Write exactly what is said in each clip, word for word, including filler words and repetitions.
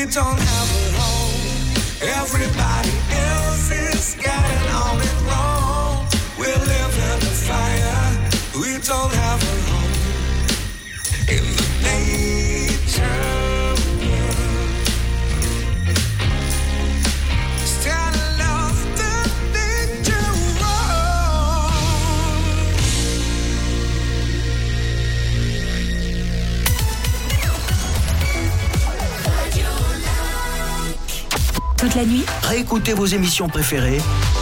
We don't have a home. Everybody else is getting on it wrong. We live in the fire. We don't have a home in the nature world. Still love the nature world. Toute la nuit, Réécoutez vos émissions préférées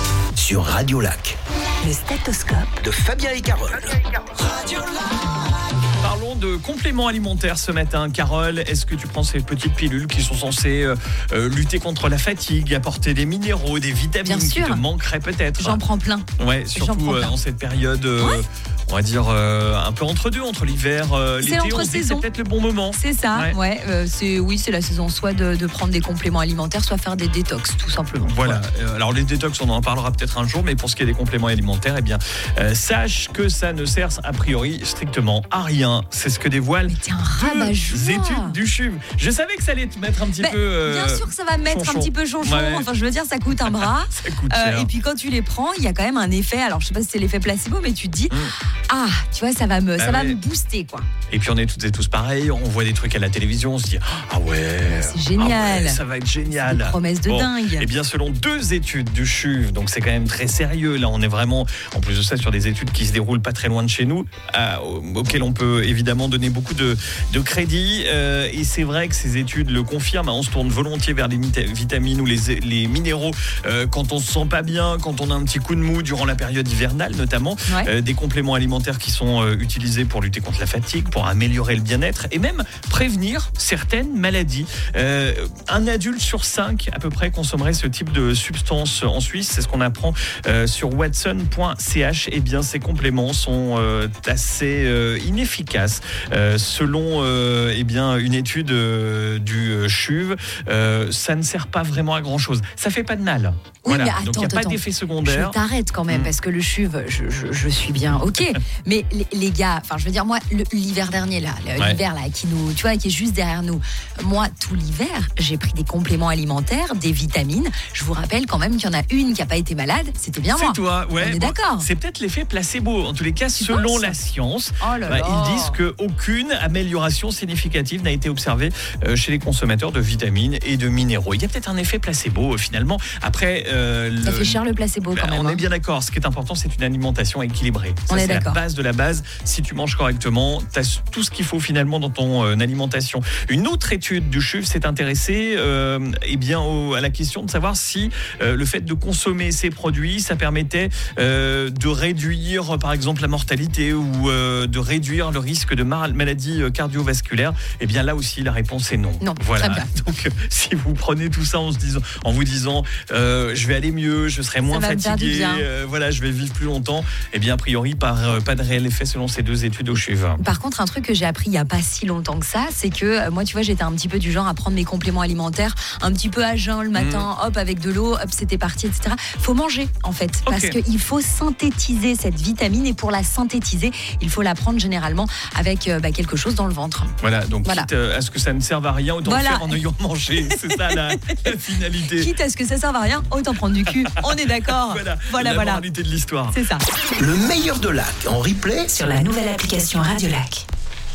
sur Radio Lac. le stéthoscope De Fabien et Carole. Radio Lac. Parlons de compléments alimentaires ce matin. Carole, est-ce que tu prends ces petites pilules qui sont censées euh, euh, lutter contre la fatigue, apporter des minéraux, des vitamines Bien qui sûr. te manqueraient peut-être? J'en prends plein. Ouais, J'en surtout prends euh, plein. en cette période, euh, Ouais. on va dire, euh, un peu entre deux, entre l'hiver, euh, C'est l'été. On se dit que l'entre-saison. c'est peut-être le bon moment. C'est ça, Ouais. ouais. euh, c'est, oui, c'est la saison soit de, de prendre des compléments alimentaires, soit faire des détox, tout simplement. Voilà. Euh, Alors les détox, on en parlera peut-être un jour, mais pour ce qui est des compléments alimentaires, eh bien, euh, sache que ça ne sert a priori strictement à rien. C'est ce que dévoile Mais t'es un rabat-joie. deux études du C H U V. Je savais que ça allait te mettre un petit Ben, peu. euh, Bien sûr que ça va me mettre chonchon. un petit peu chonchon. Ouais. Enfin, je veux dire, ça coûte un bras. Ça coûte Euh, cher. et puis quand tu les prends, il y a quand même un effet. Alors, je sais pas si c'est l'effet placebo, mais tu te dis, Mm. ah, tu vois, ça va me, Bah ça va ouais. me booster, quoi. Et puis on est toutes et tous pareils, on voit des trucs à la télévision, on se dit ah ouais, C'est génial. ah ouais, ça va être génial. Des promesses de Bon. dingue. Et bien selon deux études du C H U V, donc c'est quand même très sérieux. Là, on est vraiment, en plus de ça, sur des études qui se déroulent pas très loin de chez nous, euh, auxquelles on peut évidemment donner beaucoup de, de crédit. Euh, et c'est vrai que ces études le confirment. On se tourne volontiers vers les mita- vitamines ou les, les minéraux euh, quand on se sent pas bien, quand on a un petit coup de mou durant la période hivernale notamment. Ouais. Euh, des compléments alimentaires qui sont euh, utilisés pour lutter contre la fatigue, pour améliorer le bien-être et même prévenir certaines maladies. Euh, un adulte sur cinq à peu près consommerait ce type de substance en Suisse. C'est ce qu'on apprend euh, sur watson point c h. Eh bien, ces compléments sont euh, assez euh, inefficaces. Euh, selon euh, eh bien, une étude euh, du euh, C H U V, euh, ça ne sert pas vraiment à grand-chose. Ça fait pas de mal. Oui, Voilà. mais attends, Donc, il n'y a pas attends. d'effet Je secondaire. t'arrête quand même Mm. parce que le C H U V, je, je, je suis bien, ok. Mais les, les gars, enfin, je veux dire, moi, le- l'hiver dernier, là, le- Ouais. l'hiver, là, qui nous, tu vois, qui est juste derrière nous, moi, tout l'hiver, j'ai pris des compléments alimentaires, des vitamines. Je vous rappelle quand même qu'il y en a une qui n'a pas été malade, c'était bien moi. C'est toi, ouais. On est Bon, d'accord. C'est peut-être l'effet placebo. En tous les cas, Tu selon penses la science, Oh là bah, là. ils disent qu'aucune amélioration significative n'a été observée euh, chez les consommateurs de vitamines et de minéraux. Il y a peut-être un effet placebo euh, finalement. Après, euh, Ça le- fait cher le placebo bah, quand même. on hein. est bien d'accord. Ce qui est important, c'est une alimentation équilibrée. Ça, On est c'est la d'accord. base de la base. Si tu manges correctement, tu as tout ce qu'il faut finalement dans ton euh, alimentation. Une autre étude du C H U V s'est intéressée euh, eh bien, au- à la question de savoir si euh, le fait de consommer ces produits, ça permettait euh, de réduire, par exemple, la mortalité ou euh, de réduire le risque de mar- maladies euh, cardiovasculaires. Eh bien, là aussi, la réponse est non. Non, Voilà. très bien. Donc, euh, si vous prenez tout ça en, se disant, en vous disant, euh, je vais aller mieux, je serai moins va me faire du fatigué, bien. euh, voilà, je vais vivre plus longtemps, eh bien, a priori, par, euh, pas de réel effet selon ces deux études au C H U V. Par contre, un truc que j'ai appris il n'y a pas si longtemps que ça, c'est que euh, moi, tu vois, j'étais un petit peu du genre à prendre mes compléments alimentaires un petit peu à jeun le matin, hop, avec de l'eau, hop, c'était parti, et cetera. Faut manger, en fait, parce Ok. qu'il faut synthétiser cette vitamine et pour la synthétiser, il faut la prendre généralement avec euh, bah, quelque chose dans le ventre. Voilà, donc Voilà. quitte euh, à ce que ça ne serve à rien, autant Voilà. le faire en ayant mangé. C'est ça la, la finalité. Quitte à ce que ça serve à rien, autant prendre du cul. On est d'accord. Voilà, voilà. la voilà. moralité de l'histoire. C'est ça. Le meilleur de Lac en replay. sur la nouvelle application Radio Lac.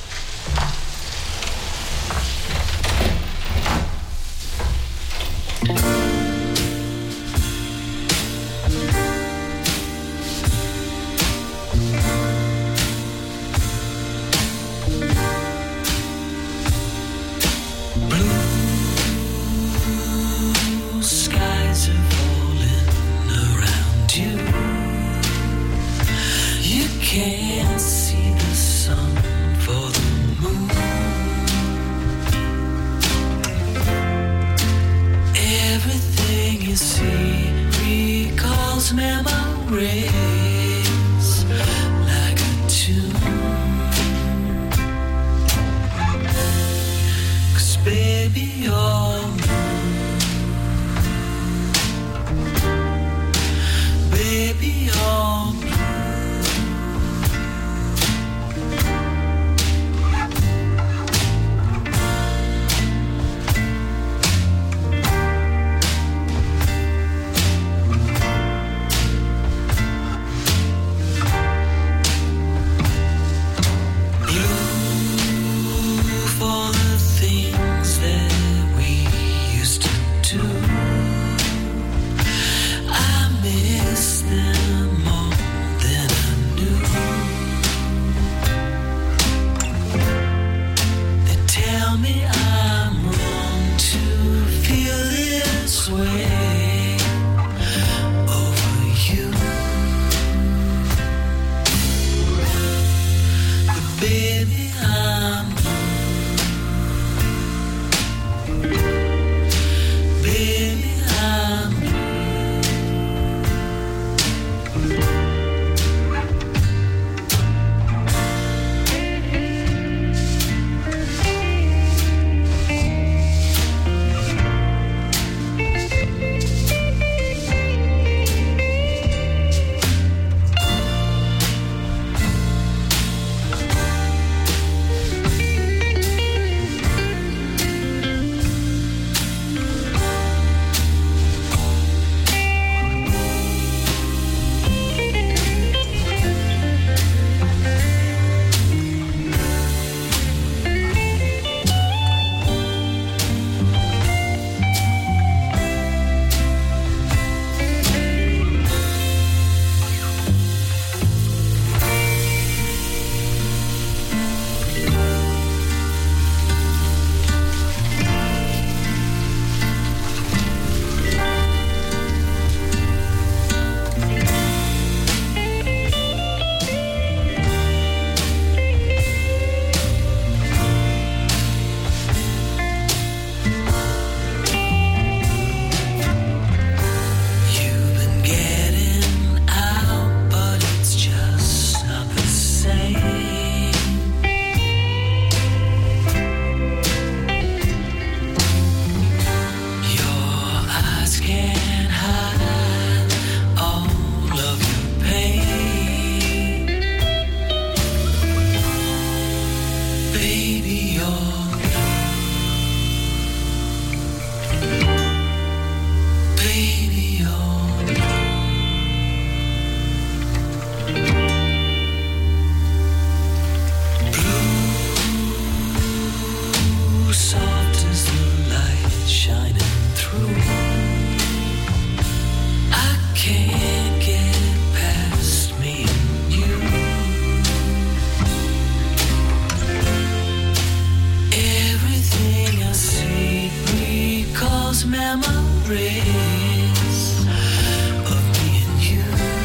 Blue skies are falling around you. You can't see the sun for the moon. Everything you see recalls memories like a tune. 'Cause baby, you're baby, you're can't get past me and you. Everything I see recalls memories of me and you.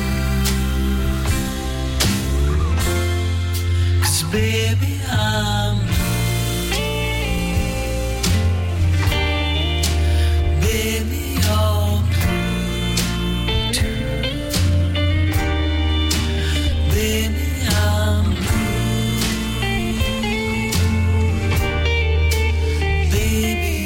'Cause baby, I'm baby, you're blue too. Baby, I'm baby,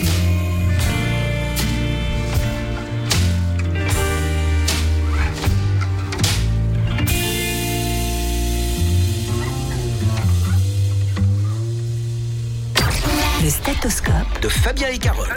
Le stéthoscope De Fabien et Carole.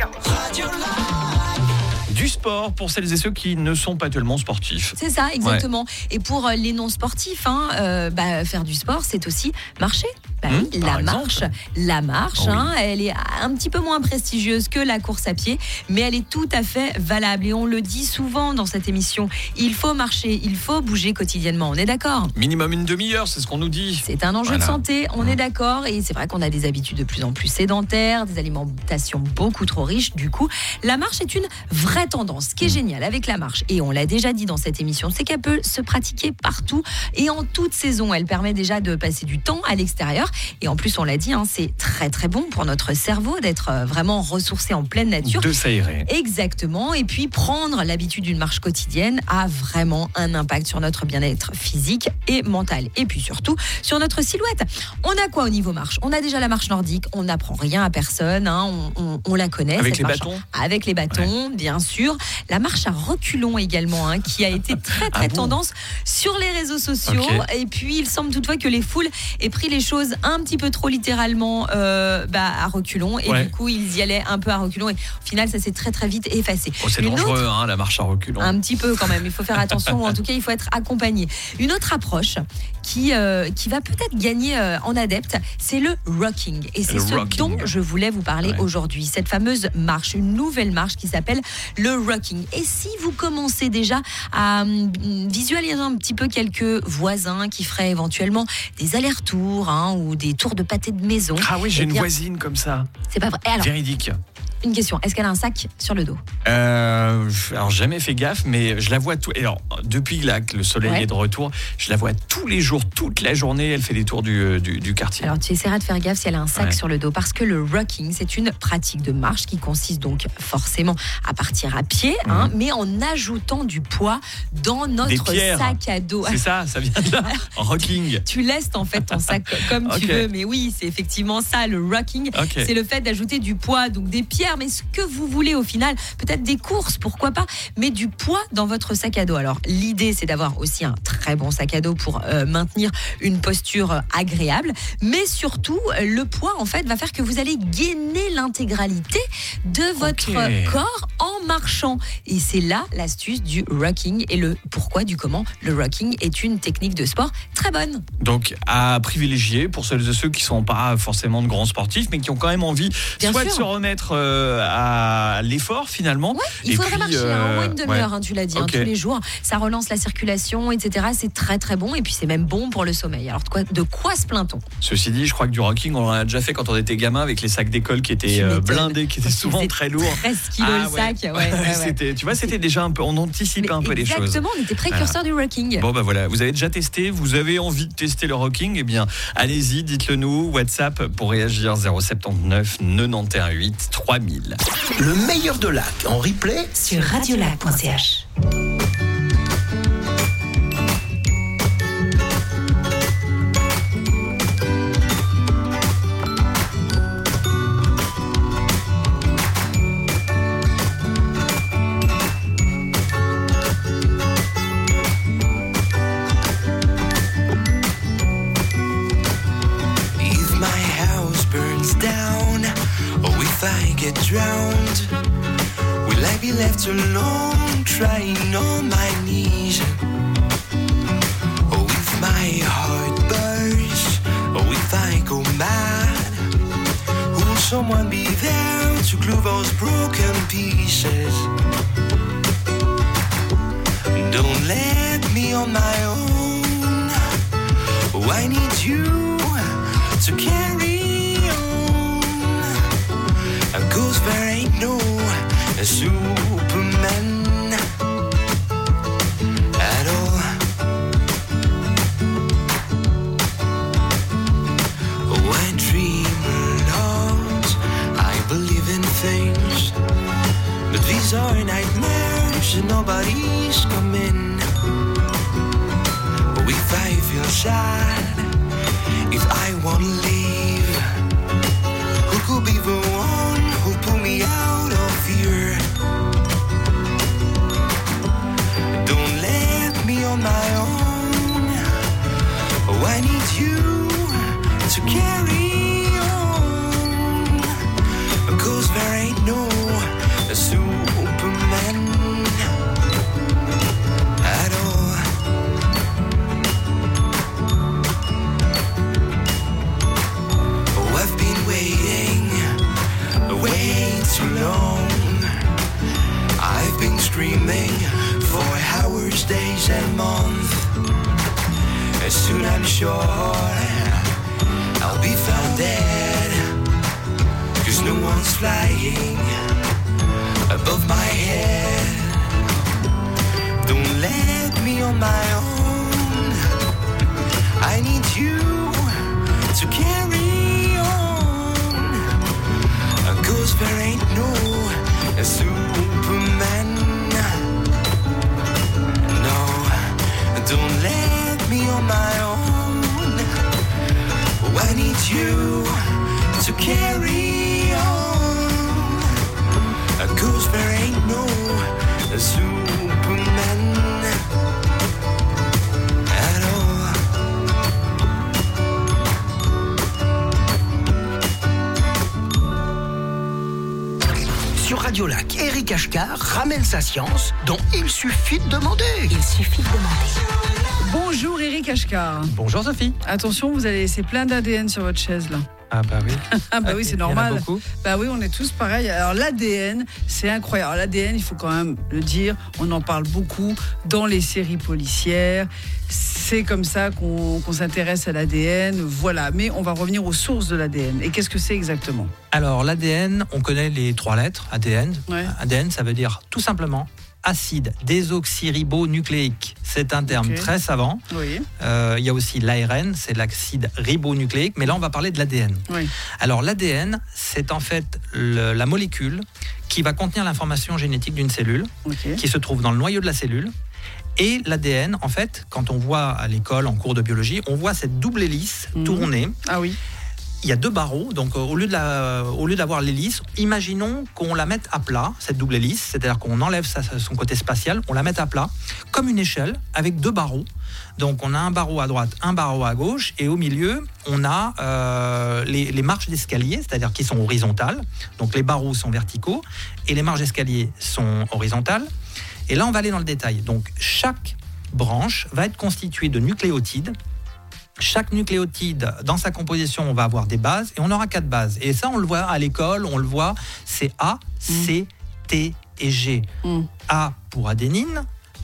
Du sport pour celles et ceux qui ne sont pas tellement sportifs. C'est ça, exactement. Et pour euh, les non-sportifs, hein, euh, bah, faire du sport, c'est aussi marcher. Bah, Mmh, oui, par la exemple. marche, la marche, Oh oui. hein, elle est un petit peu moins prestigieuse que la course à pied, mais elle est tout à fait valable. Et on le dit souvent dans cette émission, il faut marcher, il faut bouger quotidiennement. On est d'accord ? Minimum une demi-heure, c'est ce qu'on nous dit. C'est un enjeu Voilà. de santé, on est d'accord. Et c'est vrai qu'on a des habitudes de plus en plus sédentaires, des alimentations beaucoup trop riches. Du coup, la marche est une vraie tendance. Ce qui est génial avec la marche, et on l'a déjà dit dans cette émission, c'est qu'elle peut se pratiquer partout et en toute saison. Elle permet déjà de passer du temps à l'extérieur. Et en plus, on l'a dit, hein, c'est très très bon pour notre cerveau d'être euh, vraiment ressourcé en pleine nature. De s'aérer. Exactement. Et puis, prendre l'habitude d'une marche quotidienne a vraiment un impact sur notre bien-être physique et mental. Et puis surtout, sur notre silhouette. On a quoi au niveau marche ? On a déjà la marche nordique. On n'apprend rien à personne. Hein, on, on, on la connaît. Avec cette les marche. bâtons ? Avec les bâtons, bien sûr. La marche à reculons également, hein, qui a été très très Ah bon tendance sur les réseaux sociaux. Ok. Et puis, il semble toutefois que les foules aient pris les choses un petit peu trop littéralement euh, bah, à reculons. Et Ouais. du coup, ils y allaient un peu à reculons. Et au final, ça s'est très très vite effacé. Oh, c'est Une dangereux, autre- hein, la marche à reculons. un petit peu quand même, il faut faire attention, ou en tout cas il faut être accompagné. Une autre approche qui, euh, qui va peut-être gagner euh, en adepte, c'est le rocking. Et c'est Le ce rocking. dont je voulais vous parler Ouais. aujourd'hui. Cette fameuse marche, une nouvelle marche qui s'appelle le rocking. Et si vous commencez déjà à hum, visualiser un petit peu quelques voisins qui feraient éventuellement des allers-retours hein, ou des tours de pâté de maison. Ah oui, j'ai eh une bien, voisine comme ça. C'est pas vrai. Et alors, Véridique. une question, est-ce qu'elle a un sac sur le dos ? Euh, alors jamais fait gaffe, mais je la vois tout. Alors depuis là que le soleil Ouais. est de retour, je la vois tous les jours, toute la journée. Elle fait des tours du, du, du quartier. Alors tu essaieras de faire gaffe si elle a un sac Ouais. sur le dos, parce que le rocking, c'est une pratique de marche qui consiste donc forcément à partir à pied, hein, mais en ajoutant du poids dans Des notre pierres. sac à dos. C'est ça, ça vient de là. Rocking. Tu laisses en fait ton sac comme tu Ok. veux, mais oui, c'est effectivement ça le rocking. Ok. C'est le fait d'ajouter du poids, donc des pierres, mais ce que vous voulez au final, peut-être des courses, pourquoi pas, mais du poids dans votre sac à dos. Alors l'idée, c'est d'avoir aussi un très bon sac à dos pour euh, maintenir une posture euh, agréable, mais surtout euh, le poids en fait va faire que vous allez gainer l'intégralité de votre Ok. euh, corps en marchant. Et c'est là l'astuce du rocking et le pourquoi du comment. Le rocking est une technique de sport très bonne. Donc à privilégier pour celles et ceux qui sont pas forcément de grands sportifs, mais qui ont quand même envie Bien soit sûr. de se remettre euh, à l'effort finalement. Ouais, il Et faudrait puis, marcher hein, euh, au moins une demi-heure, ouais. hein, tu l'as dit, hein, Ok. tous les jours. Ça relance la circulation, et cetera. C'est très très bon et puis c'est même bon pour le sommeil. Alors de quoi, de quoi se plaint-on ? Ceci dit, je crois que du rocking, on en a déjà fait quand on était gamin avec les sacs d'école qui étaient Tu euh, m'étonnes. blindés, qui étaient Parce souvent qu'ils très faisaient lourds. treize kilos Ah le ouais. sac. Ouais, ouais, ouais. C'était, tu vois, c'était déjà un peu, on anticipait Mais un peu les choses. exactement, on était précurseurs du rocking. Bon bah voilà, vous avez déjà testé, vous avez envie de tester le rocking, eh bien allez-y, dites-le nous, WhatsApp pour réagir zéro sept neuf quatre-vingt-onze huit trois mille. Le meilleur de Lac en replay. Sur radiolac point c h. If my house burns down, or if I get drowned, will I be left alone crying on my knees? Or if my heart bursts, or if I go mad, will someone be there to glue those broken pieces? Don't let me on my own. Oh, I need you to carry on. Cause there ain't no Superman at all. Oh, I dream a lot, I believe in things, but these are nightmares and nobody's coming. Oh, if I feel sad, if I wanna leave, who could be the one who'll pull me out of fear? Don't let me on my own. Oh, I need you to carry on. Cause there ain't no Superman at all. Oh, I've been waiting way too long. I've been screaming for hours, days and months. Soon I'm sure I'll be found dead, cause no one's flying above my head. Don't let me on my own. I need you to carry on. Cause there ain't no Superman. No, don't let me on my own. Oh, I need you to carry on. Cause there ain't no Superman at all. Sur Radio Lac, Eric Ashkar ramène sa science dont il suffit de demander. Il suffit de demander. Bonjour Eric Ashkar. Bonjour Sophie. Attention, vous allez laisser plein d'A D N sur votre chaise là. Ah bah oui. Ah bah oui, c'est Il y en a normal. beaucoup. Bah oui, on est tous pareils. Alors l'A D N, c'est incroyable. Alors, l'A D N, il faut quand même le dire, on en parle beaucoup dans les séries policières. C'est comme ça qu'on, qu'on s'intéresse à l'A D N. Voilà, mais on va revenir aux sources de l'A D N. Et qu'est-ce que c'est exactement ? Alors, l'A D N, on connaît les trois lettres, A D N. Ouais. A D N, ça veut dire tout simplement acide désoxyribonucléique. C'est un terme Okay. très savant. Oui. Euh, il y a aussi l'A R N, c'est l'acide ribonucléique. Mais là, on va parler de l'A D N. Oui. Alors, l'A D N, c'est en fait le- la molécule qui va contenir l'information génétique d'une cellule, Ok. qui se trouve dans le noyau de la cellule. Et l'A D N, en fait, quand on voit à l'école, en cours de biologie, on voit cette double hélice Mhm. tournée. Ah oui. Il y a deux barreaux, donc euh, au lieu de la, au lieu d'avoir l'hélice, imaginons qu'on la mette à plat, cette double hélice, c'est-à-dire qu'on enlève sa- son côté spatial, on la met à plat, comme une échelle, avec deux barreaux. Donc on a un barreau à droite, un barreau à gauche, et au milieu, on a euh, les, les marches d'escalier, c'est-à-dire qui sont horizontales. Donc les barreaux sont verticaux, et les marches d'escalier sont horizontales. Et là, on va aller dans le détail. Donc chaque branche va être constituée de nucléotides. Chaque nucléotide, dans sa composition, on va avoir des bases et on aura quatre bases. Et ça, on le voit à l'école, on le voit, c'est A, C, T et G. Mm. A pour adénine,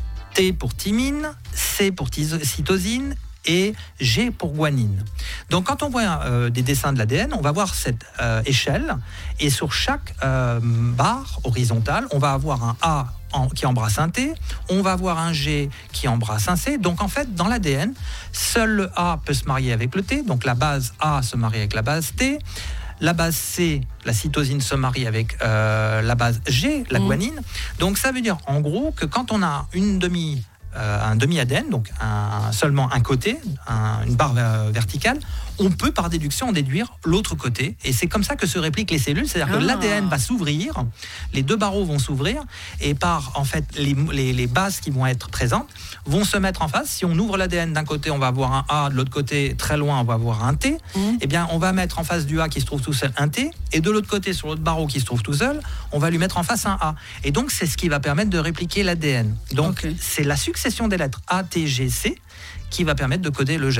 T pour thymine, C pour tiso- cytosine et G pour guanine. Donc quand on voit euh, des dessins de l'A D N, on va voir cette euh, échelle et sur chaque euh, barre horizontale, on va avoir un A en- qui embrasse un T, on va avoir un G qui embrasse un C. Donc en fait, dans l'A D N, seul le A peut se marier avec le T, donc la base A se marie avec la base T. La base C, la cytosine, se marie avec euh, la base G, la Mmh. guanine. Donc ça veut dire en gros que quand on a une demi, euh, un demi-A D N, donc un, seulement un côté, un- une barre euh, verticale, on peut par déduction en déduire l'autre côté. Et c'est comme ça que se répliquent les cellules, c'est-à-dire Ah. que l'A D N va s'ouvrir, les deux barreaux vont s'ouvrir, et par en fait les, les, les bases qui vont être présentes vont se mettre en face. Si on ouvre l'A D N d'un côté, on va avoir un A, de l'autre côté, très loin, on va avoir un T. Mmh. Eh bien, on va mettre en face du A qui se trouve tout seul un T, et de l'autre côté, sur l'autre barreau qui se trouve tout seul, on va lui mettre en face un A. Et donc, c'est ce qui va permettre de répliquer l'A D N. Donc, Ok. c'est la succession des lettres A, T, G, C qui va permettre de coder le gène.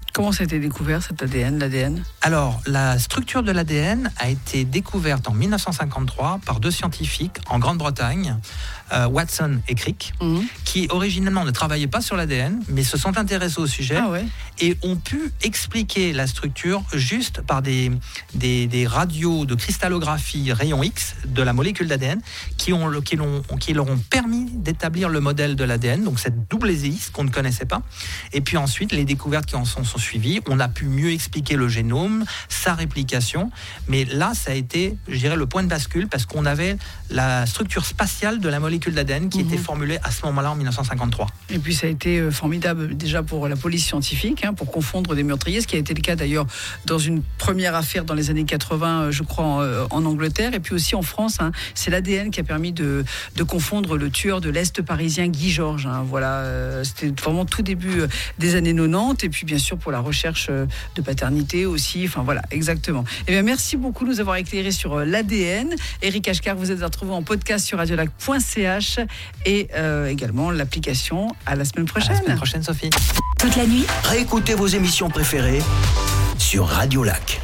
Comment ça a été découvert cet A D N, l'A D N ? Alors, la structure de l'A D N a été découverte en mille neuf cent cinquante-trois par deux scientifiques en Grande-Bretagne, euh, Watson et Crick, mmh. qui originellement ne travaillaient pas sur l'A D N, mais se sont intéressés au sujet ah ouais. et ont pu expliquer la structure juste par des, des, des radios de cristallographie rayons X de la molécule d'A D N qui, ont, qui, l'ont, qui leur ont permis d'établir le modèle de l'A D N, donc cette double hélice qu'on ne connaissait pas. Et puis ensuite, les découvertes qui en sont, sont suivies, on a pu mieux expliquer le génome, sa réplication, mais là, ça a été, je dirais, le point de bascule parce qu'on avait la structure spatiale de la molécule d'A D N qui mmh. était formulée à ce moment-là en mille neuf cent cinquante-trois. Et puis ça a été formidable déjà pour la police scientifique, hein, pour confondre des meurtriers, ce qui a été le cas d'ailleurs dans une première affaire dans les années quatre-vingts, je crois, en, en Angleterre, et puis aussi en France. Hein, c'est l'A D N qui a permis de, de confondre le tueur de l'Est parisien Guy Georges. Hein, voilà, euh, c'était vraiment tout début des années quatre-vingt-dix, et puis bien sûr pour la recherche de paternité aussi. Enfin voilà, exactement. Et bien merci beaucoup de nous avoir éclairé sur l'A D N. Éric Ashkar, vous êtes retrouvé en podcast sur radiolac point c h et euh, également l'application. À la semaine prochaine. À la semaine prochaine, Sophie. Toute la nuit, Réécoutez vos émissions préférées sur Radio Lac.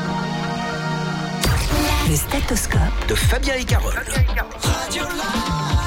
Le stéthoscope de Fabien et Carole.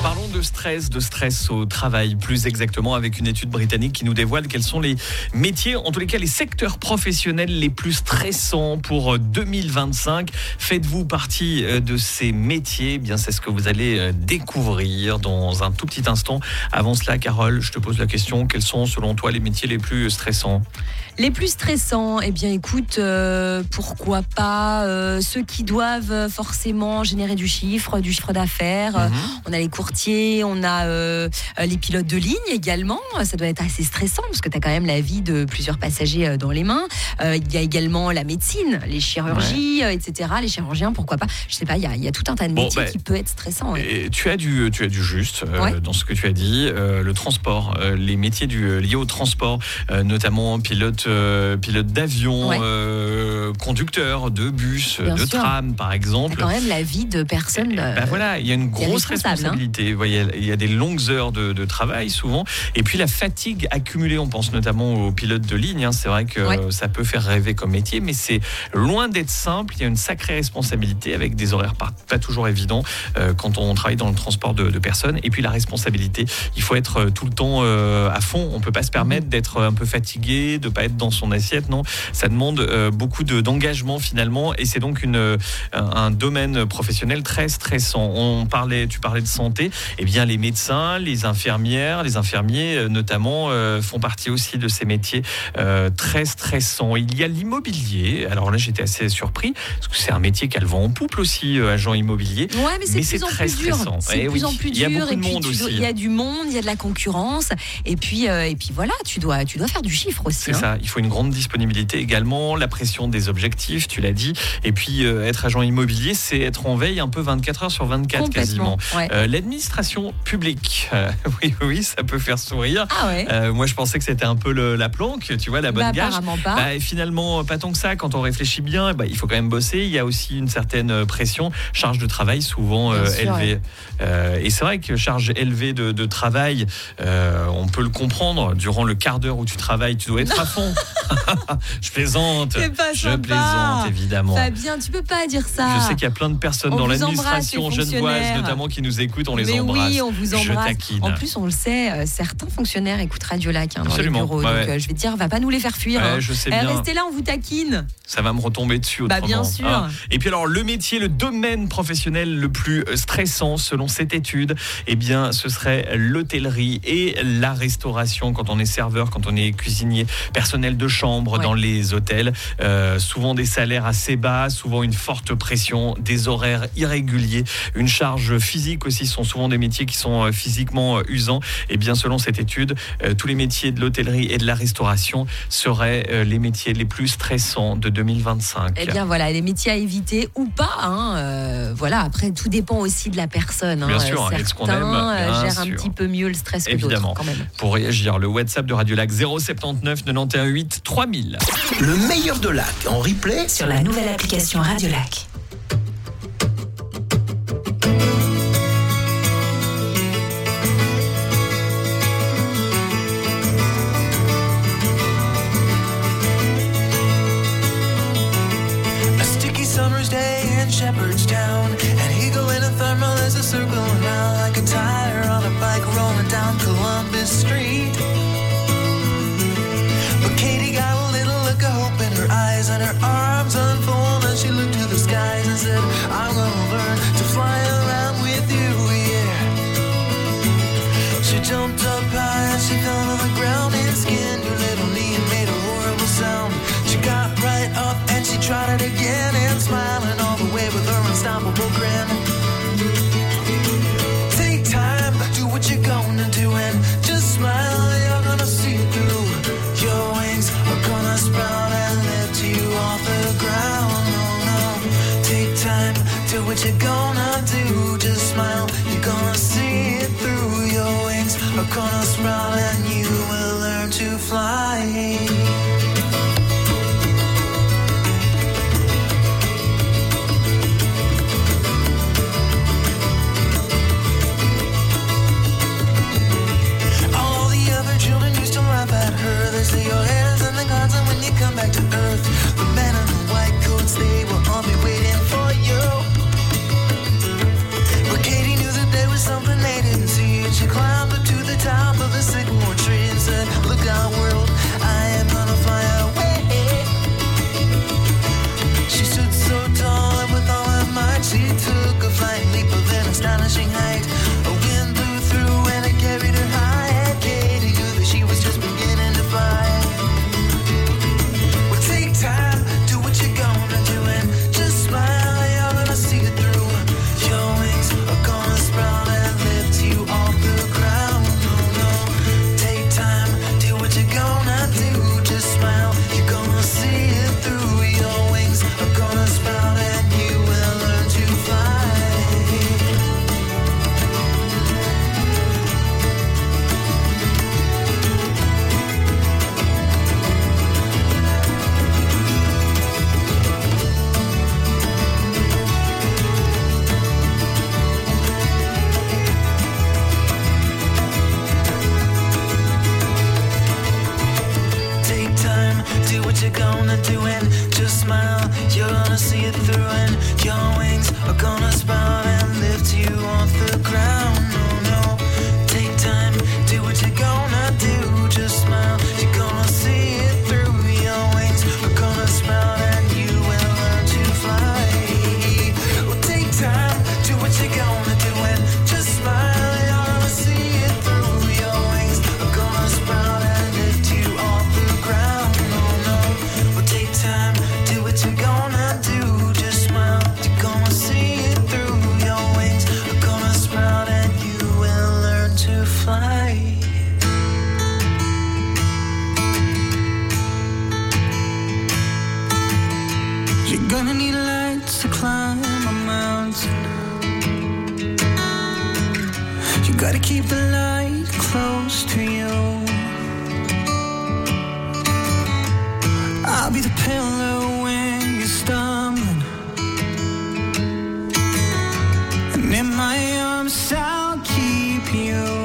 Parlons de stress, de stress au travail, plus exactement avec une étude britannique qui nous dévoile quels sont les métiers, en tous les cas les secteurs professionnels les plus stressants pour deux mille vingt-cinq. Faites-vous partie de ces métiers? Eh bien, c'est ce que vous allez découvrir dans un tout petit instant. Avant cela, Carole, je te pose la question, quels sont selon toi les métiers les plus stressants? Les plus stressants, eh bien écoute, euh, pourquoi pas euh, ceux qui doivent forcément générer du chiffre, du chiffre d'affaires. Mm-hmm. On a les courtiers, on a euh, les pilotes de ligne également. Ça doit être assez stressant parce que tu as quand même la vie de plusieurs passagers dans les mains. Euh, il y a également la médecine, les chirurgies, ouais. et cetera. Les chirurgiens, pourquoi pas. Je sais pas, il y a, il y a tout un tas de métiers bon, bah, qui peut être stressant. Ouais. Et tu as du, tu as du juste euh, ouais. dans ce que tu as dit. Euh, le transport, euh, les métiers du, liés au transport, euh, notamment pilote Euh, pilote d'avion, ouais. euh, conducteur de bus, Bien de sûr. tram par exemple. C'est quand même la vie de personnes. Euh, ben voilà, il y a une grosse responsabilité. Hein. Vous voyez, il y a des longues heures de, de travail souvent. Et puis la fatigue accumulée, on pense notamment aux pilotes de ligne. Hein. C'est vrai que ouais. ça peut faire rêver comme métier, mais c'est loin d'être simple. Il y a une sacrée responsabilité avec des horaires pas, pas toujours évidents euh, quand on travaille dans le transport de, de personnes. Et puis la responsabilité, il faut être tout le temps euh, à fond. On peut pas se permettre d'être un peu fatigué, de pas être dans son assiette, non, ça demande euh, beaucoup de, d'engagement finalement, et c'est donc une, euh, un domaine professionnel très stressant. On parlait, tu parlais de santé, eh bien les médecins, les infirmières, les infirmiers euh, notamment euh, font partie aussi de ces métiers euh, très stressants. Il y a l'immobilier. Alors là, j'étais assez surpris parce que c'est un métier qui a le vent en poupe aussi, euh, agent immobilier. Ouais, mais c'est, mais c'est très plus stressant. C'est de plus en plus dur. Il y a beaucoup et de puis monde tu aussi. Dois, il y a du monde, il y a de la concurrence, et puis euh, et puis voilà, tu dois tu dois faire du chiffre aussi. C'est hein. ça. Il faut une grande disponibilité également, la pression des objectifs, tu l'as dit, et puis euh, être agent immobilier, c'est être en veille un peu vingt-quatre heures sur vingt-quatre quasiment. Ouais. Euh, l'administration publique, euh, oui, oui, ça peut faire sourire. Ah ouais. euh, moi, je pensais que c'était un peu le, la planque, tu vois, la bonne bah, gage. Apparemment pas. Bah, et finalement, pas tant que ça. Quand on réfléchit bien, bah, il faut quand même bosser. Il y a aussi une certaine pression, charge de travail souvent euh, sûr, élevée. Ouais. Euh, et c'est vrai que charge élevée de, de travail, euh, on peut le comprendre. Durant le quart d'heure où tu travailles, tu dois être à fond. Je plaisante. C'est pas Je sympa. plaisante, évidemment. Fabien, tu peux pas dire ça. Je sais qu'il y a plein de personnes on dans vous l'administration genevoise, notamment, qui nous écoutent. On les Mais embrasse. Oui, on vous embrasse. Je taquine. En plus, on le sait, euh, certains fonctionnaires écoutent Radio Lac hein, dans Absolument. les bureaux. Ouais, donc, ouais. euh, je vais te dire, va pas nous les faire fuir. Ouais, hein. je sais eh, bien. Restez là, on vous taquine. Ça va me retomber dessus autrement. Bah, bien sûr. Hein. Et puis alors, le métier, le domaine professionnel le plus stressant, selon cette étude, eh bien, ce serait l'hôtellerie et la restauration. Quand on est serveur, quand on est cuisinier, personnel de chambre ouais. dans les hôtels, euh, souvent des salaires assez bas, souvent une forte pression, des horaires irréguliers, une charge physique aussi. Ce sont souvent des métiers qui sont physiquement usants. Et bien, selon cette étude, euh, tous les métiers de l'hôtellerie et de la restauration seraient euh, les métiers les plus stressants de deux mille vingt-cinq. Eh bien voilà, les métiers à éviter ou pas. Hein, euh, voilà, après tout dépend aussi de la personne. Hein. Bien sûr, certains et de ce qu'on aime, bien gèrent sûr. un petit peu mieux le stress que Évidemment. d'autres quand même. Pour réagir, le WhatsApp de Radio Lac zéro sept neuf quatre-vingt-onze huit trois mille. Le meilleur de Lac en replay sur la nouvelle application Radio Lac. Summer's day in Shepherdstown, an eagle in a thermal is a circle around like a tire on a bike rolling down Columbus Street. But Katie got a little look of hope in her eyes and her arms unfold and she looked to the sky Gotta keep the light close to you. I'll be the pillow when you're stumbling, and in my arms I'll keep you.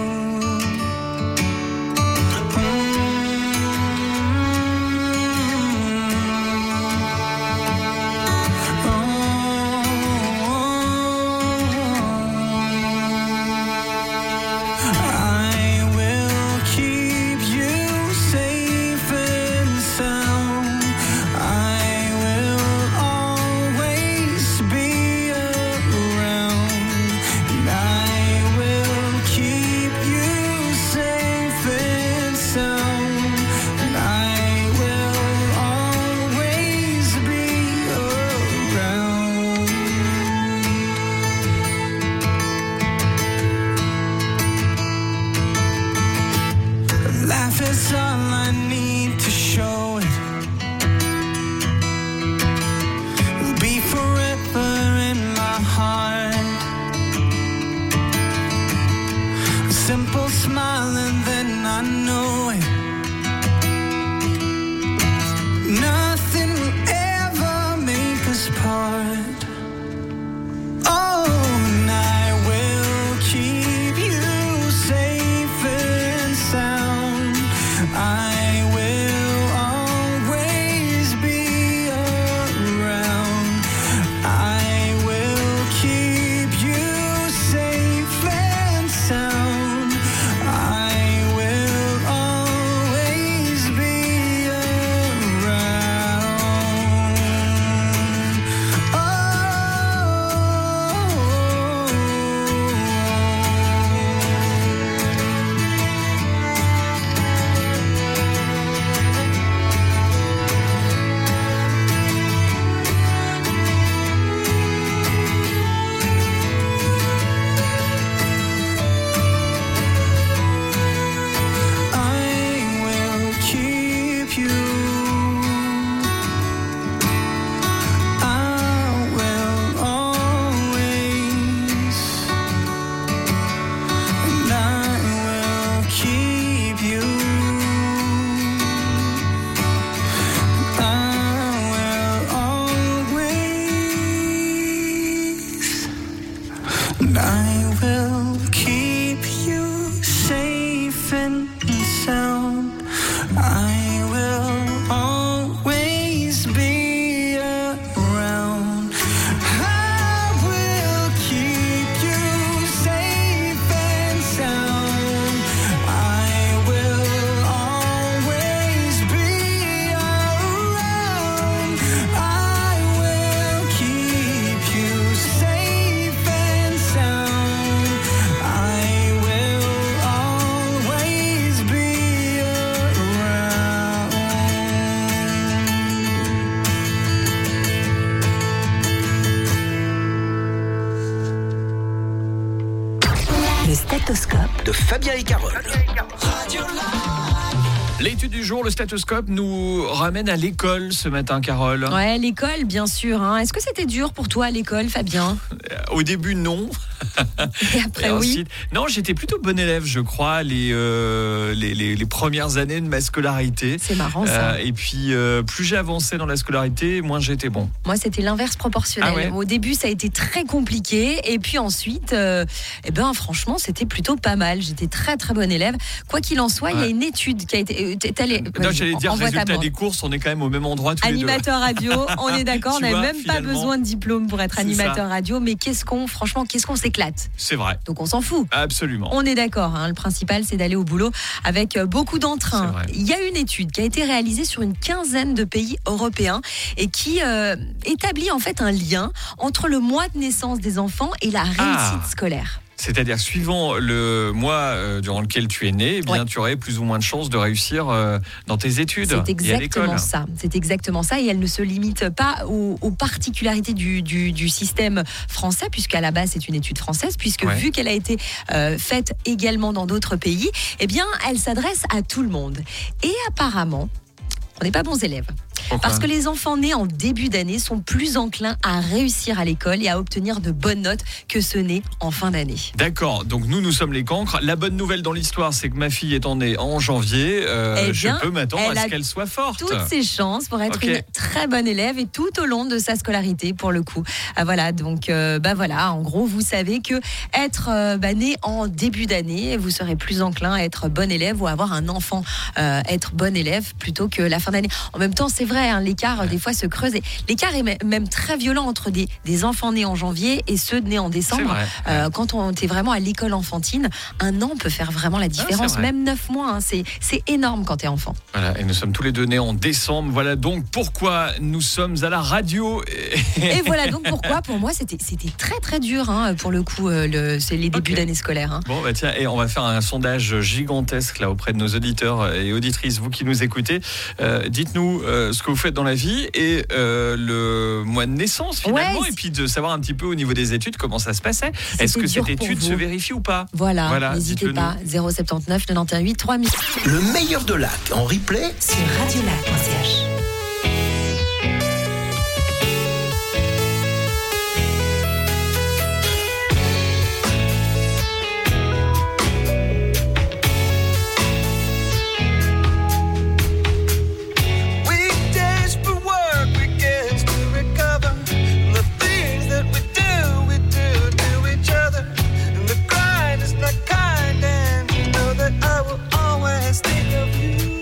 De Fabien et Carole. L'étude du jour, le stéthoscope, nous ramène à l'école ce matin, Carole. Ouais, l'école, bien sûr. Hein. Est-ce que c'était dur pour toi à l'école, Fabien ? Au début, non. Et après, et oui. ensuite, non, j'étais plutôt bon élève, je crois, les, euh, les, les, les premières années de ma scolarité. C'est marrant, ça. Euh, et puis, euh, plus j'ai avancé dans la scolarité, moins j'étais bon. Moi, c'était l'inverse proportionnel. Ah ouais. Au début, ça a été très compliqué. Et puis ensuite, euh, eh ben, franchement, c'était plutôt pas mal. J'étais très, très bonne élève. Quoi qu'il en soit, ouais. Il y a une étude qui a été... T'es allé... Non, j'allais dire, résultat des courses, on est quand même au même endroit tous Animateur les deux. radio, on est d'accord, on n'a même finalement, pas besoin de diplôme pour être animateur ça. radio. Mais qu'est-ce qu'on, franchement, qu'est-ce qu'on s'éclate. C'est vrai. Donc on s'en fout. Absolument. On est d'accord, hein, le principal c'est d'aller au boulot avec beaucoup d'entrain. Il y a une étude qui a été réalisée sur une quinzaine de pays européens et qui euh, établit en fait un lien entre le mois de naissance des enfants et la réussite ah. scolaire. C'est-à-dire, suivant le mois euh, durant lequel tu es né, eh bien, ouais. tu aurais plus ou moins de chances de réussir euh, dans tes études C'est exactement et à l'école. ça. C'est exactement ça. Et elle ne se limite pas aux, aux particularités du, du, du système français, puisqu'à la base, c'est une étude française, puisque ouais. vu qu'elle a été euh, faite également dans d'autres pays, eh bien, elle s'adresse à tout le monde. Et apparemment, on n'est pas bons élèves. Pourquoi ? Parce que les enfants nés en début d'année sont plus enclins à réussir à l'école et à obtenir de bonnes notes que ceux nés en fin d'année. D'accord, donc nous, nous sommes les cancres. La bonne nouvelle dans l'histoire, c'est que ma fille étant née en janvier, euh, Eh bien, je peux m'attendre elle à ce a qu'elle soit forte. Toutes ses chances pour être Ok. une très bonne élève et tout au long de sa scolarité pour le coup. Ah, voilà, donc euh, bah voilà, en gros, vous savez que être euh, bah, né en début d'année, vous serez plus enclin à être bon élève ou à avoir un enfant euh, être bon élève plutôt que la fin d'année. En même temps, c'est vrai, hein, l'écart ouais. des fois se creuse. Et l'écart est même très violent entre des, des enfants nés en janvier et ceux nés en décembre. Vrai, euh, ouais. Quand on est vraiment à l'école enfantine, un an peut faire vraiment la différence, ah, même neuf mois. Hein, c'est, c'est énorme quand t'es enfant. Voilà, et nous sommes tous les deux nés en décembre. Voilà donc pourquoi nous sommes à la radio. Et voilà donc pourquoi, pour moi, c'était, c'était très très dur hein, pour le coup, euh, le, c'est les débuts okay. d'année scolaire. Hein. Bon, bah tiens, et on va faire un sondage gigantesque là auprès de nos auditeurs et auditrices, vous qui nous écoutez. Euh, dites-nous euh, ce que vous faites dans la vie et euh, le mois de naissance finalement, ouais, et puis de savoir un petit peu au niveau des études comment ça se passait. C'était Est-ce que cette dur pour étude vous. se vérifie ou pas ? Voilà, Voilà, n'hésitez dites-le pas. nous. zéro sept neuf quatre-vingt-dix-huit trois mille. Le meilleur de Lac en replay Sur radiolac point c h. Weekdays for work, weekends to recover. And the things that we do, we do to each other. And the grind is not kind, and you know that I will always think of you.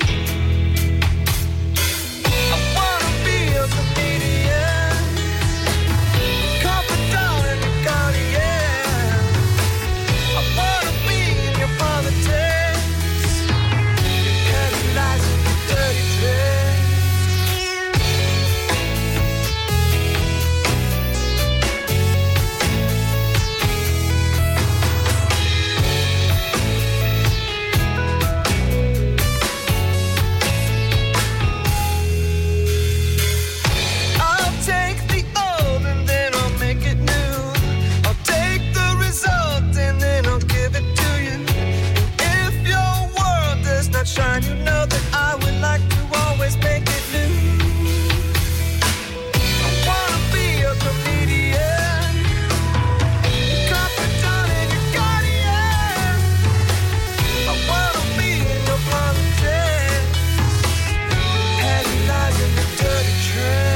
I wanna be a comedian, confidant and a guardian. I wanna be in your politics, your petty lies and your dirty tricks. I'll take the old and then I'll make it new. I'll take the result and then I'll give it to you. If your world does not shine, you know that I would like to always make it new. I wanna be a comedian, confidant and your guardian. I wanna be in your politics, petty lies and your dirty tricks.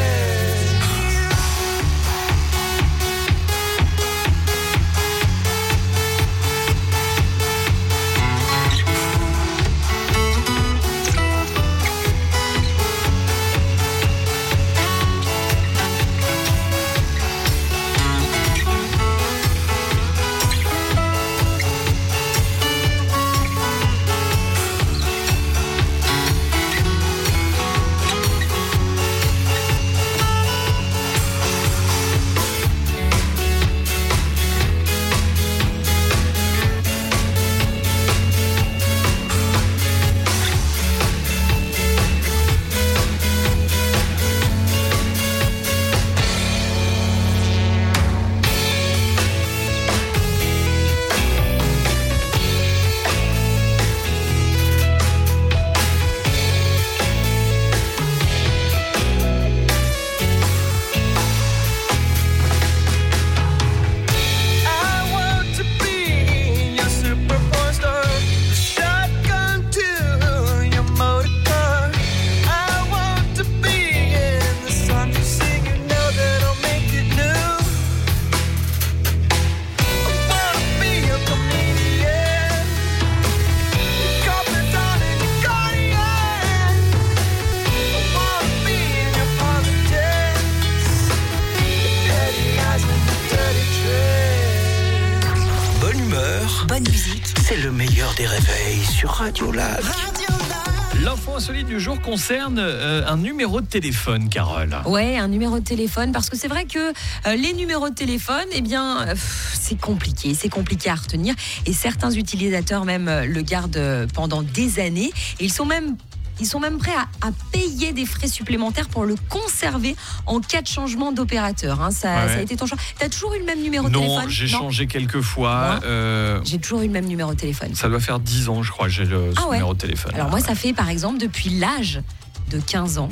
I want to be your super porn star, the shotgun to your motor car. I want to be in the song you sing, you know that I'll make it new. I wanna be a comedian, confidant and your guardian. I wanna be in your politics, petty eyes and your dirty tricks. Bonne humeur, Bonne musique. c'est le meilleur des réveils sur Radio Lac. L'info insolite du jour concerne euh, un numéro de téléphone, Carole. Ouais, un numéro de téléphone, parce que c'est vrai que euh, les numéros de téléphone, eh bien, euh, pff, c'est compliqué, c'est compliqué à retenir, et certains utilisateurs même euh, le gardent euh, pendant des années, et ils sont même Ils sont même prêts à, à payer des frais supplémentaires pour le conserver en cas de changement d'opérateur. Hein. Ça, Ouais. ça a été ton choix. T'as toujours eu le même numéro de Non, téléphone ? j'ai Non. changé quelques fois. Moi euh, J'ai toujours eu le même numéro de téléphone. ça doit faire dix ans, je crois, j'ai le ce Ah ouais. numéro de téléphone. Alors moi, ça fait par exemple depuis l'âge de quinze ans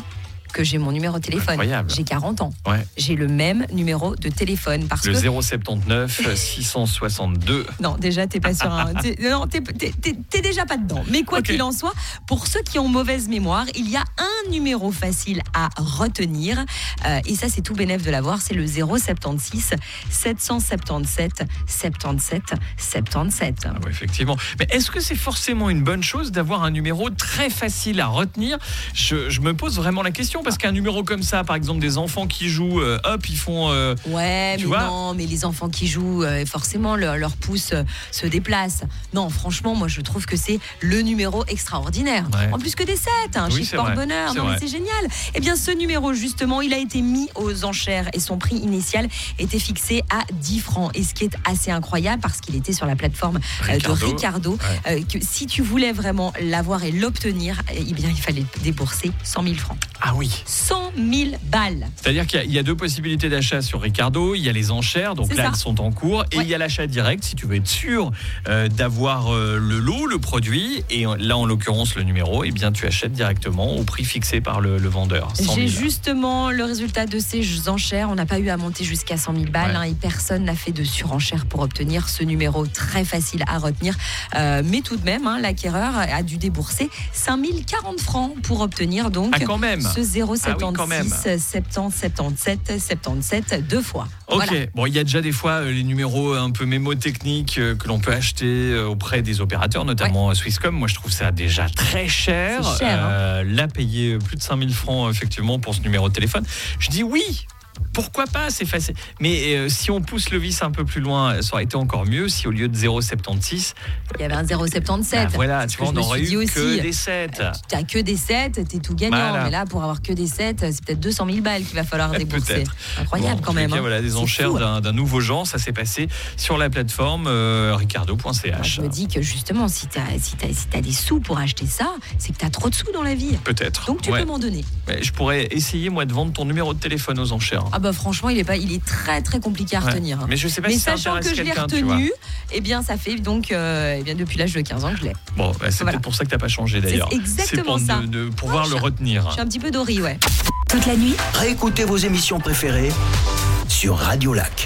que j'ai mon numéro de téléphone. Incroyable. J'ai quarante ans. Ouais. J'ai le même numéro de téléphone parce Le que zéro soixante-dix-neuf six cent soixante-deux. non, déjà t'es pas sur un t'es, non, t'es, t'es, t'es, t'es déjà pas dedans. Mais quoi Okay. qu'il en soit, pour ceux qui ont mauvaise mémoire, il y a un numéro facile à retenir euh, et ça c'est tout bénef de l'avoir, c'est le zéro soixante-seize sept cent soixante-dix-sept soixante-dix-sept soixante-dix-sept. Ah ouais, effectivement. Mais est-ce que c'est forcément une bonne chose d'avoir un numéro très facile à retenir ? je, je me pose vraiment la question parce qu'un numéro comme ça, par exemple des enfants qui jouent, euh, hop, ils font... Euh, Ouais, tu mais vois non, mais les enfants qui jouent, euh, forcément, leur, leur pouce euh, se déplace. Non, franchement, moi, je trouve que c'est le numéro extraordinaire. Ouais. En plus que des sept, un Oui, chiffre c'est vrai, porte-bonheur. c'est Non, mais vrai. c'est génial. Eh bien, ce numéro, justement, il a été mis aux enchères et son prix initial était fixé à dix francs. Et ce qui est assez incroyable, parce qu'il était sur la plateforme euh, Ricardo. de Ricardo, Ouais. euh, que si tu voulais vraiment l'avoir et l'obtenir, eh bien, il fallait débourser cent mille francs. Ah oui. cent mille balles. C'est-à-dire qu'il y a, il y a deux possibilités d'achat sur Ricardo. Il y a les enchères, donc C'est là ça. elles sont en cours, et Ouais. il y a l'achat direct si tu veux être sûr euh, d'avoir euh, le lot, le produit, et là en l'occurrence le numéro, et bien tu achètes directement au prix fixé par le, le vendeur. cent J'ai mille. justement le résultat de ces enchères. On n'a pas eu à monter jusqu'à cent mille balles Ouais. hein, et personne n'a fait de surenchère pour obtenir ce numéro très facile à retenir. Euh, mais tout de même, hein, l'acquéreur a dû débourser cinq mille quarante francs pour obtenir donc Ah quand même. ce zéro Ah oui, quand même. soixante-six soixante-dix soixante-dix-sept soixante-dix-sept deux fois. Ok, Voilà. bon, il y a déjà des fois euh, les numéros un peu mémotechniques euh, que l'on peut acheter euh, auprès des opérateurs, notamment ouais. Swisscom. Moi, je trouve ça déjà très cher. C'est cher, euh, là, payer plus de cinq mille francs, effectivement, pour ce numéro de téléphone. Je dis oui. Pourquoi pas, c'est facile. Mais euh, si on pousse le vice un peu plus loin, ça aurait été encore mieux si au lieu de zéro soixante-dix, Il y avait un zéro soixante-dix-sept. bah voilà, C'est tu ce que vois, je on me aurait suis eu dit que aussi. des sept. T'as que des sept, t'es tout gagnant. Voilà. Mais là, pour avoir que des sept, c'est peut-être deux cent mille balles qu'il va falloir débourser. Peut-être. Incroyable Bon, quand en tous les même. cas, hein. voilà, des C'est enchères fou. d'un, d'un nouveau genre. Ça s'est passé sur la plateforme euh, ricardo point c h. Moi, je me dis que justement, si tu as si t'as, si t'as des sous pour acheter ça, c'est que tu as trop de sous dans la vie. Peut-être. Donc tu Ouais. peux m'en donner. Ouais, je pourrais essayer, moi, de vendre ton numéro de téléphone aux enchères. Ah bah franchement, il est, pas, il est très très compliqué à Ouais. retenir. hein. Mais je sais pas Mais si ça sachant intéresse que je l'ai quelqu'un, tu vois. retenu, eh bien ça fait donc euh, eh bien, depuis l'âge de quinze ans que je l'ai. Bon, bah, c'est Voilà. peut-être pour ça que t'as pas changé d'ailleurs. C'est exactement c'est pour ça. de, de pouvoir Oh, le je- retenir. Je suis un petit peu dorée, ouais. Toute la nuit, Réécoutez vos émissions préférées sur Radio Lac.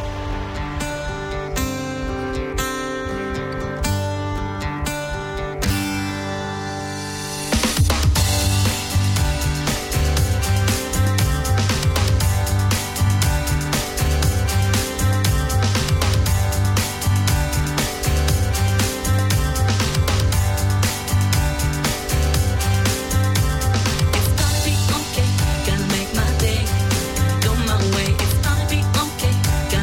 It's gonna be okay, gonna make my day, go my way. It's gonna be okay,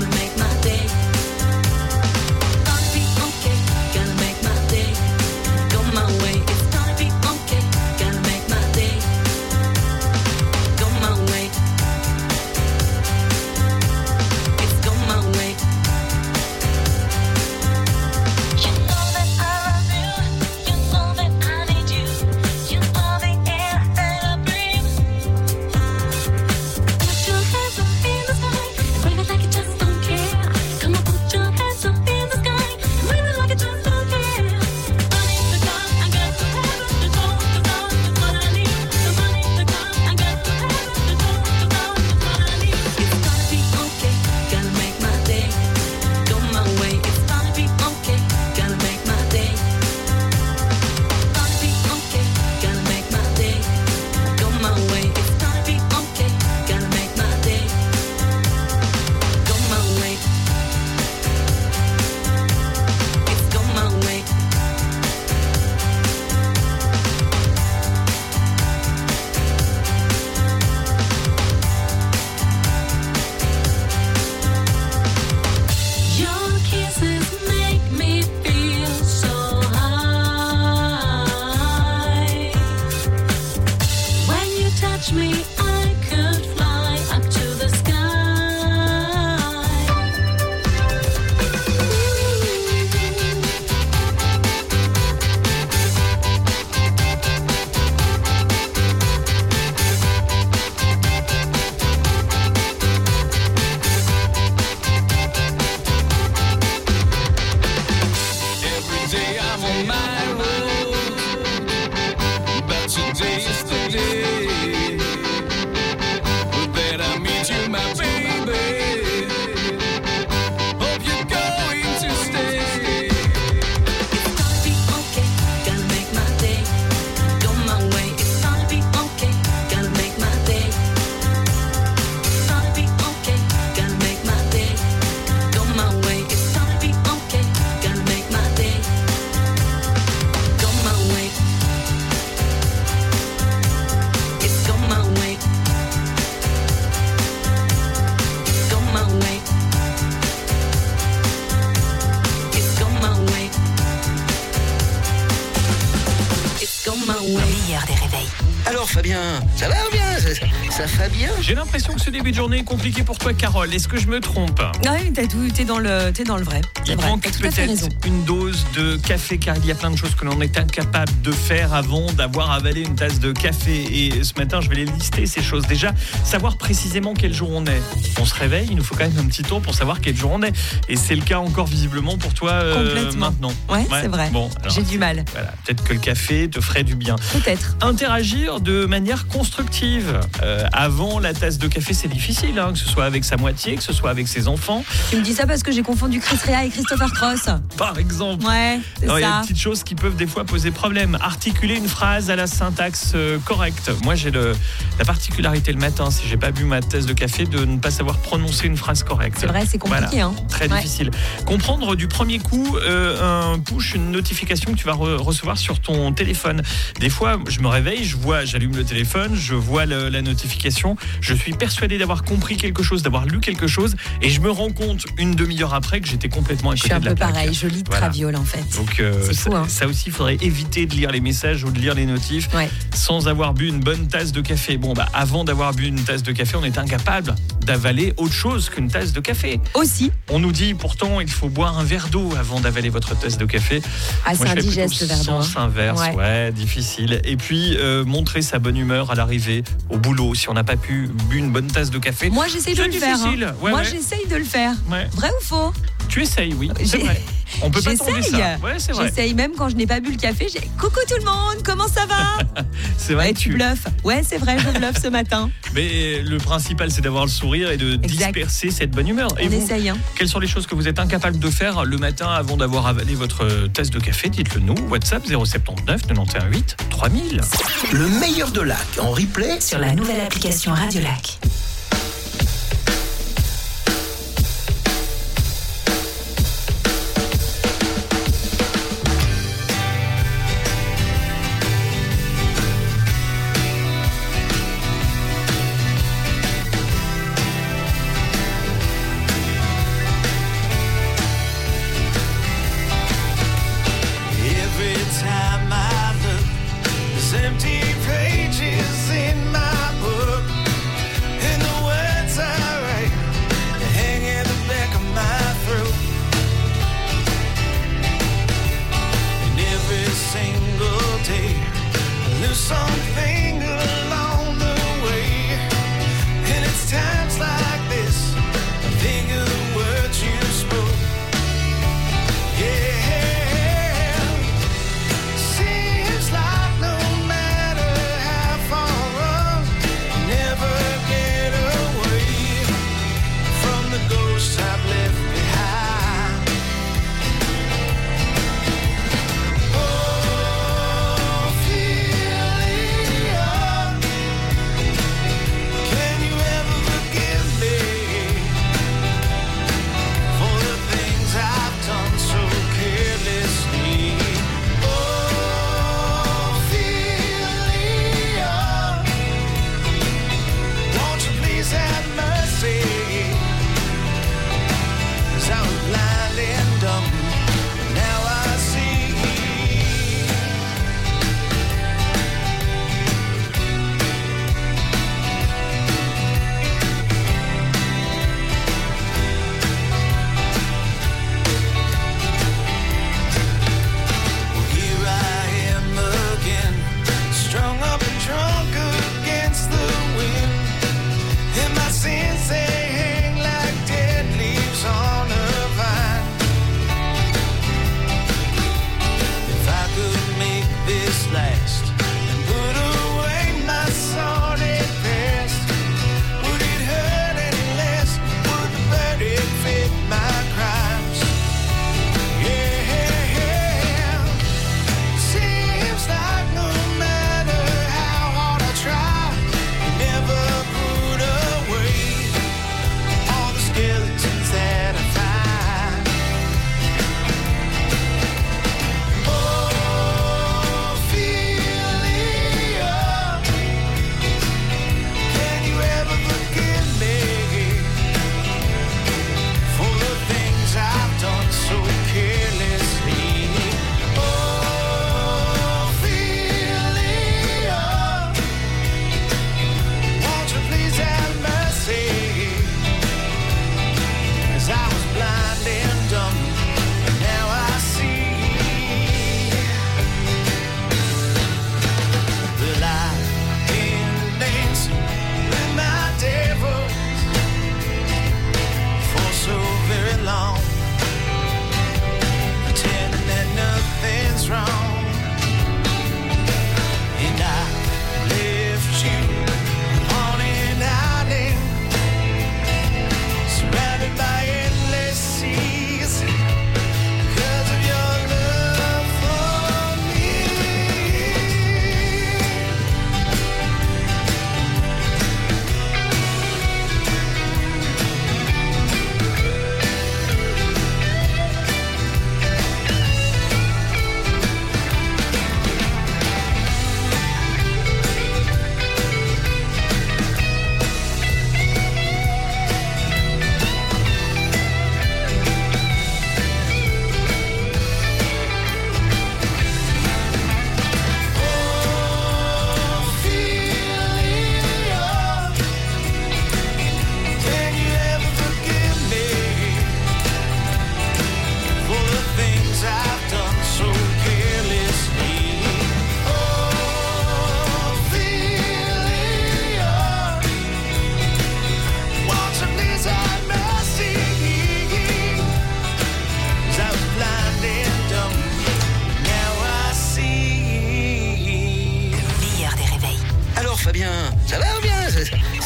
Alors Fabien, ça va bien, ça, ça Fabien? J'ai l'impression que ce début de journée est compliqué pour toi, Carole. Est-ce que je me trompe? Ah oui, t'as tout, t'es dans le, t'es dans le vrai. C'est Il vrai, manque t'as tout à fait raison. peut-être une dose de café, car il y a plein de choses que l'on est incapable de faire avant d'avoir avalé une tasse de café. Et ce matin, je vais les lister, ces choses. Déjà, savoir précisément quel jour on est. On se réveille, il nous faut quand même un petit tour pour savoir quel jour on est. Et c'est le cas encore visiblement pour toi euh, Complètement. maintenant. Ouais, c'est vrai. Bon, alors, J'ai du mal. Voilà, peut-être que le café te ferait du bien. Peut-être. Interagir de manière constructive. Euh, avant la tasse de café, c'est difficile, hein, que ce soit avec sa moitié, que ce soit avec ses enfants. Tu me dis ça parce que j'ai confondu Chris Rea et Christopher Cross. Par exemple. Ouais, c'est Alors, il y a ça. des petites choses qui peuvent des fois poser problème. Articuler une phrase à la syntaxe euh, correcte. Moi, j'ai le, la particularité le matin, si j'ai pas bu ma tasse de café, de ne pas savoir prononcer une phrase correcte. C'est vrai, c'est compliqué. Voilà. Hein. Très Ouais. difficile. Comprendre du premier coup euh, un push, une notification que tu vas re- recevoir sur ton téléphone. Des fois, je me réveille, je vois, j'allume le téléphone, je vois le- la notification, je suis persuadé d'avoir compris quelque chose, d'avoir lu quelque chose, et je me rends compte une demi-heure après que j'étais complètement à Je côté suis un de la peu plaque. pareil, je lis de Voilà. traviole en fait. Donc euh, C'est ça, fou, hein. ça aussi, il faudrait éviter de lire les messages ou de lire les notifs Ouais. sans avoir bu une bonne tasse de café. Bon, bah, avant d'avoir bu une tasse de café, on est incapable d'avaler autre chose qu'une tasse de café. Aussi, On nous dit pourtant il faut boire un verre d'eau avant d'avaler votre tasse de café. ah, Moi, c'est je fais indigeste plutôt le verre d'eau. hein. sens inverse, ouais. Ouais. difficile. Et puis euh, montrer sa bonne humeur à l'arrivée au boulot. Si on n'a pas pu bu une bonne tasse de café, Moi j'essaye de c'est le faire. hein. difficile. Ouais, Moi ouais. j'essaye de le faire. Ouais. Vrai ou faux? Tu essayes, oui, c'est J'ai- vrai. On peut pas tomber J'essaye. ça. Ouais, c'est vrai. J'essaye même quand je n'ai pas bu le café. J'ai coucou tout le monde, comment ça va? C'est vrai Ouais, que tu tu. bluffes. Ouais, c'est vrai, je bluffe ce matin. Mais le principal, c'est d'avoir le sourire et de Exact. disperser cette bonne humeur. Et On vous, essaye. Hein. quelles sont les choses que vous êtes incapable de faire le matin avant d'avoir avalé votre tasse de café? Dites-le nous. WhatsApp zéro sept neuf quatre un huit trois mille. Le meilleur de Lac en replay. Sur la nouvelle application Radiolac. Every time I look, there's empty pages in my book, and the words I write, they hang in the back of my throat. And every single day, I lose something along the way, and it's times like this I think of the words you spoke. Yeah. Seems like no matter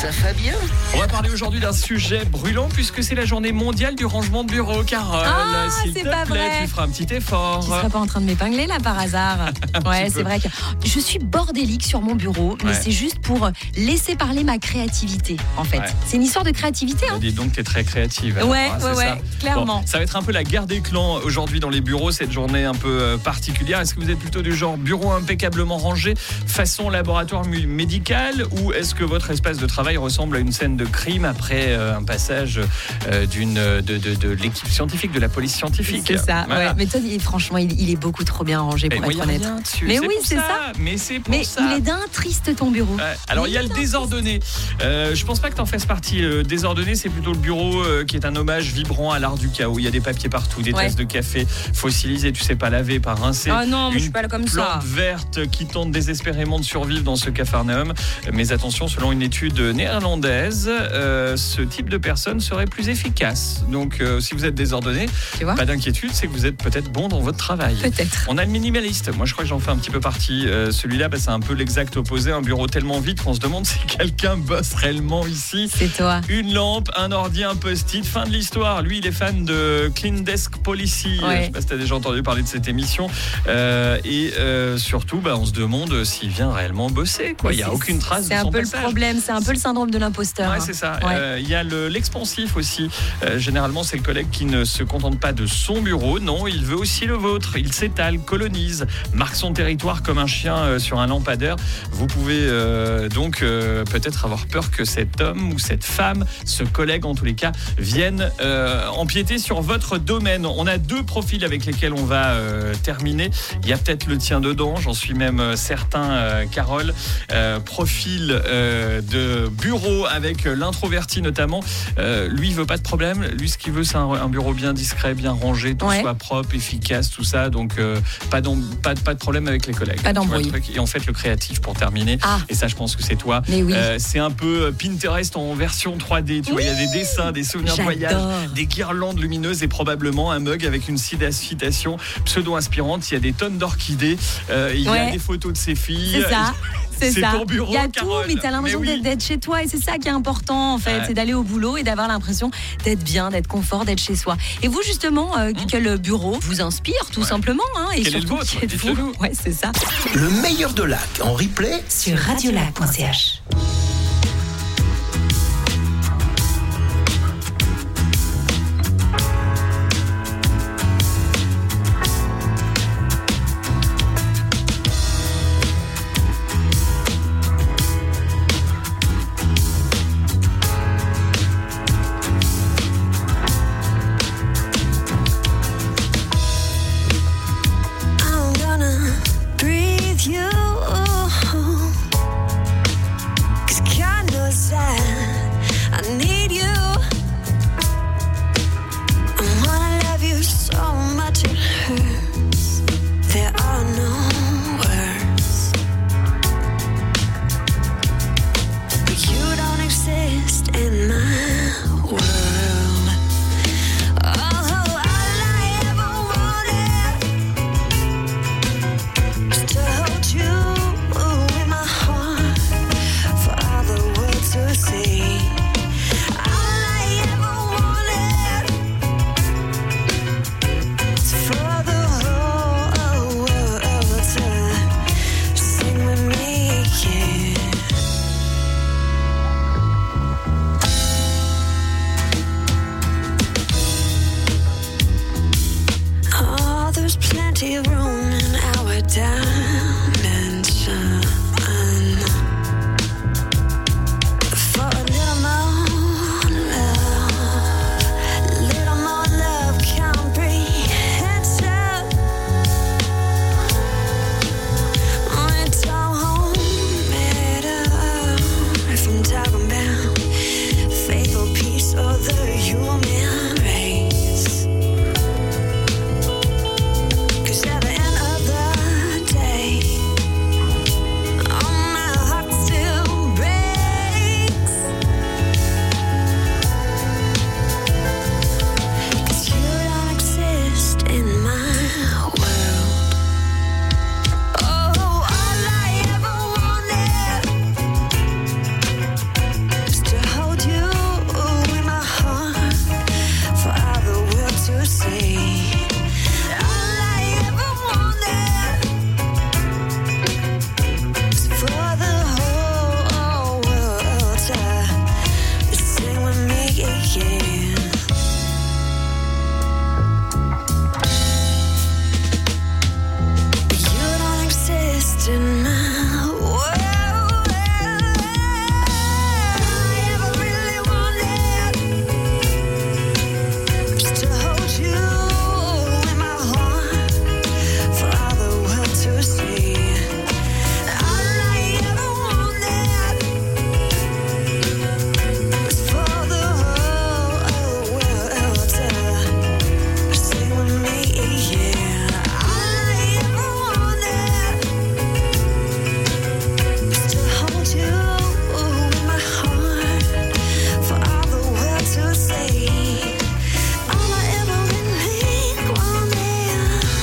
ça Fabien? On va parler aujourd'hui d'un sujet brûlant puisque c'est la journée mondiale du rangement de bureau. Carole, Ah, s'il c'est te pas plaît, vrai. tu feras un petit effort. Tu serais pas en train de m'épingler là par hasard? Ouais, petit c'est peu. vrai que je suis bordélique sur mon bureau, mais Ouais. c'est juste pour laisser parler ma créativité en fait. Ouais. C'est une histoire de créativité. Hein. Dis donc, t'es très créative. alors, Ouais, hein, ouais, c'est ouais, ça. clairement. Bon, ça va être un peu la guerre des clans aujourd'hui dans les bureaux, cette journée un peu euh, particulière. Est-ce que vous êtes plutôt du genre bureau impeccablement rangé, façon laboratoire mu- médical, ou est-ce que votre espace de travail ressemble à une scène de crime après euh, un passage euh, d'une, de, de, de l'équipe scientifique, de la police scientifique? C'est ça. Voilà. Ouais. Mais toi, il- franchement, il, il est beaucoup trop bien rangé Et pour moi, être y a honnête. rien dessus. Mais C'est oui, pour c'est ça. Mais c'est pour Mais ça. il est d'un triste ton bureau. Ouais. Alors il y a le désordonné. Euh, je pense pas que t'en fasses partie. Le désordonné, c'est plutôt le bureau euh, qui est un hommage vibrant à l'art du chaos. Il y a des papiers partout, des Ouais. tasses de café fossilisées, tu sais pas laver, pas rincer. Ah non, mais je suis Une pas là comme ça. plante verte qui tente désespérément de survivre dans ce capharnaüm. Mais attention, selon une étude néerlandaise, euh, ce type de personne serait plus efficace. Donc euh, si vous êtes désordonné, Tu vois? pas d'inquiétude, c'est que vous êtes peut-être bon dans votre travail. Peut-être. On a le minimaliste. Moi, je crois que j'en fais un petit peu partie. Euh, celui-là, bah, c'est un peu l'exact opposé. Un bureau tellement vide qu'on se demande si quelqu'un bosse réellement ici. C'est toi. Une lampe, un ordi, un post-it. Fin de l'histoire. Lui, il est fan de Clean Desk Policy. Ouais. Je sais pas si tu as déjà entendu parler de cette émission. Euh, et euh, surtout, bah, on se demande s'il vient réellement bosser. Quoi. Il n'y a C'est- aucune trace de C'est un son peu passage. le problème. C'est un peu le syndrome de l'imposteur. Ouais, hein. c'est ça. Ouais. Euh, Il y a le- l'expansif aussi. Euh, généralement, c'est le collègue qui ne se contente pas de son bureau. Non, il veut aussi le vôtre. Il s'étale, colonise, marque son territoire comme un chien euh, sur un lampadaire. Vous pouvez euh, donc euh, peut-être avoir peur que cet homme ou cette femme, ce collègue en tous les cas, vienne euh, empiéter sur votre domaine. On a deux profils avec lesquels on va euh, terminer. Il y a peut-être le tien dedans, j'en suis même euh, certain, euh, Carole. Euh, profil euh, de bureau avec l'introverti notamment. Euh, lui, il veut pas de problème. Lui, ce qu'il veut, c'est un, un bureau bien discret, bien rangé, tout Ouais. soit propre, efficace, tout ça. Donc, euh, pas, d'em- pas, pas de problème avec les collègues. Pas Tu vois d'embrouille. le truc. Et en fait, le créatif pour terminer. Ah. Et ça, je pense que c'est toi. Mais oui. Euh, c'est un peu Pinterest en version trois D. Tu vois, il y a des dessins, des souvenirs de voyage, J'adore. des guirlandes lumineuses et probablement un mug avec une citation pseudo-inspirante. Il y a des tonnes d'orchidées. Euh, il y a Ouais. des photos de ses filles. C'est ça. C'est C'est ça. ton bureau, Il y a Carole. tout, mais t'as l'impression Mais oui. d'être- d'être chez toi et c'est ça qui est important en fait, Ouais. c'est d'aller au boulot et d'avoir l'impression d'être bien, d'être confort, d'être chez soi. Et vous justement, euh, quel bureau vous inspire tout Ouais. simplement hein, et Quel est le surtout vôtre qui êtes-vous? Dites-le nous. Ouais, c'est ça. Le meilleur de Lac en replay. Sur radiolac point c h. I'm gonna breathe you, 'cause God knows that I need you. I wanna love you so much it hurts. There are no words, but you don't exist in my world. Oh, all I ever wanted to hold you in my heart for all the world to see. All I ever wanted is for the whole world to sing with me, yeah. Oh, there's plenty of room